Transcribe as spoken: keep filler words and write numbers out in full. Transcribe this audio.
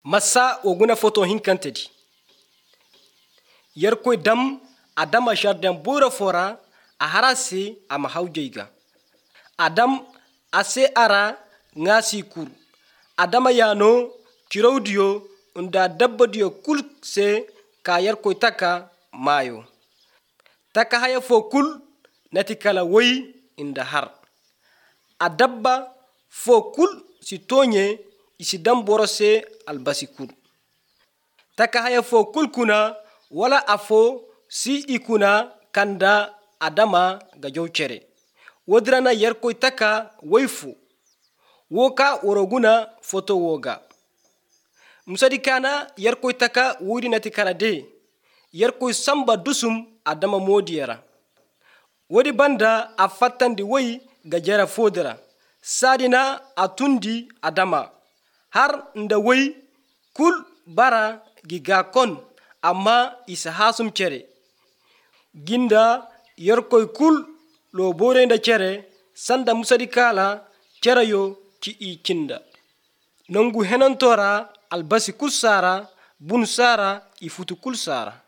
Massa oguna foto hinkantedi. Yerkoy dam adama jardin bora fora a harase ama haujaiga. Adam ase ara ngasi kur. Adama yano kiraudio unda dabbadio kul se ka yerkoy taka mayo. Taka haya fo kul nati kala woy inda har. Adabba fo kul si tonye isi dam borose albasi kul. Taka haya fo kul kuna wala afo si ikuna kanda adama gajow chere. Wodrana yerkoy taka woyfu. Woka woroguna foto woga. Musadi kana yerkoy taka wuri nati kala de. Yerkoy samba dusum adama modiyara. Wodi banda afatandi woy gajara fodera. Sadina atundi adama. Har nda woy kul bara giga kon amma isa hasum chere. Ginda yerkoy kul lo bore nda chere sanda musadi kala chere yo ki i kinda. Nongu henantora albasi kul sara bun sara ifutu kul sara.